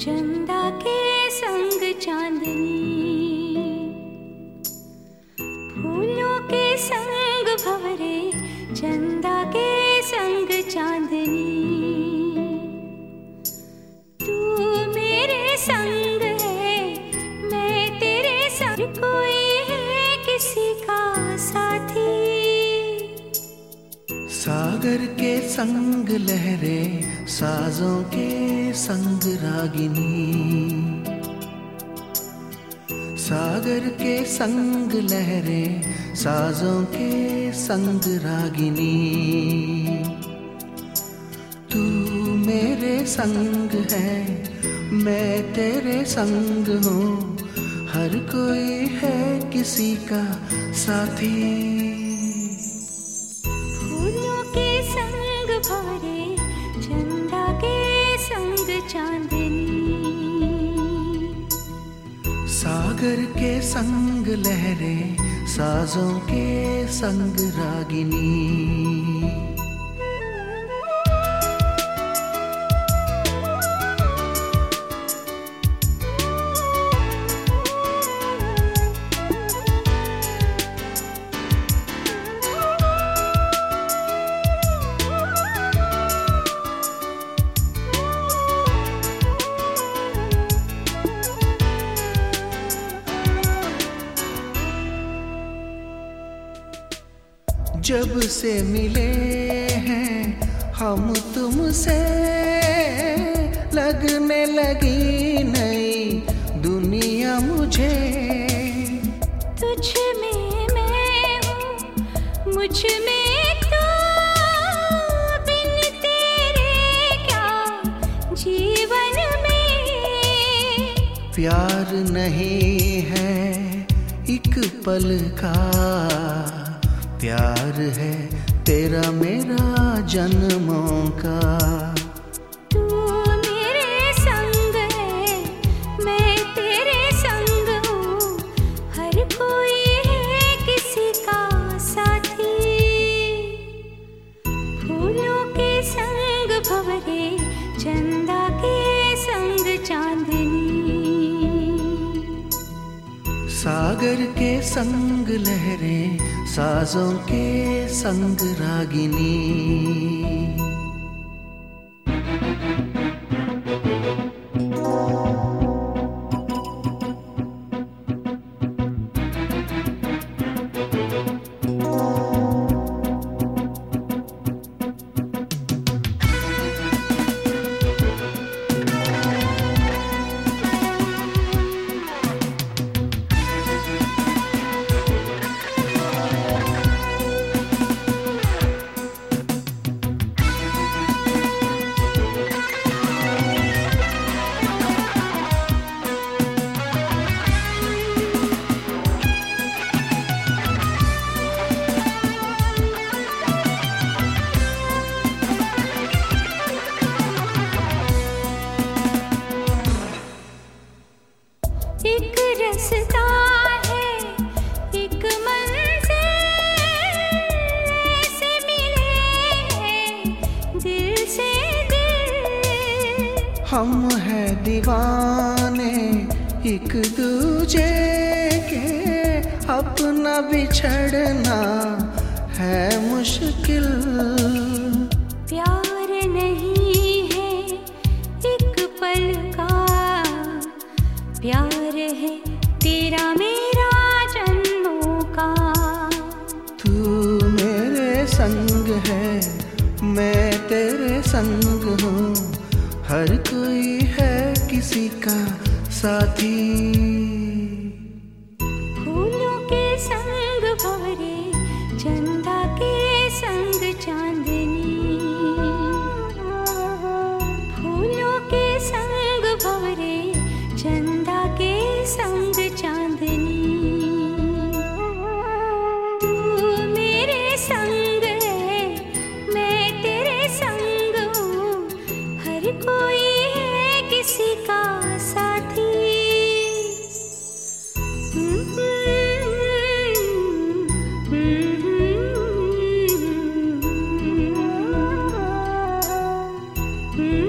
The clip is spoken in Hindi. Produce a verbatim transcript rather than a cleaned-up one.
चंदा के संग चांदनी, फूलों के संग भंवरे, चंदा के संग चांदनी। तू मेरे संग है, मैं तेरे संग, कोई है किसी का साथी। सागर के संग लहरे, साजों के संग रागिनी। सागर के संग लहरे, साजों के संग रागिनी। तू मेरे संग है, मैं तेरे संग हूँ, हर कोई है किसी का साथी। फूलों के संग भंवरे, चंदा के संग चांदनी। सागर के संग लहरे, साजों के संग रागिनी। जब से मिले हैं हम तुमसे, लगने लगी नई दुनिया मुझे। तुझ में मैं हूँ, मुझ में तू, बिन तेरे क्या जीवन में। प्यार नहीं है एक पल का, प्यार है तेरा मेरा जन्मों का। तू मेरे संग है, मैं तेरे संग हूँ, हर कोई है किसी का साथी। फूलों के संग भंवरे, चंदा के संग चांदनी। सागर के संग लहरे, साजों के संग रागिनी। एक रास्ता है, एक मंजिल, ऐसे मिले हैं दिल से दिल। हम हैं दीवाने एक दूजे के, अपना बिछड़ना है मुश्किल। प्यार नहीं है एक पल का, प्यार है तेरा मेरा जन्मों का। तू मेरे संग है, मैं तेरे संग हूँ, हर कोई है किसी का साथी। फूलों के संग भंवरे, चंदा के संग चांदनी। फूलों के संग भंवरे, चंदा के संग चांदनी। तू मेरे संग है, मैं तेरे संग हूँ, हर कोई है किसी का साथी। Mm-hmm.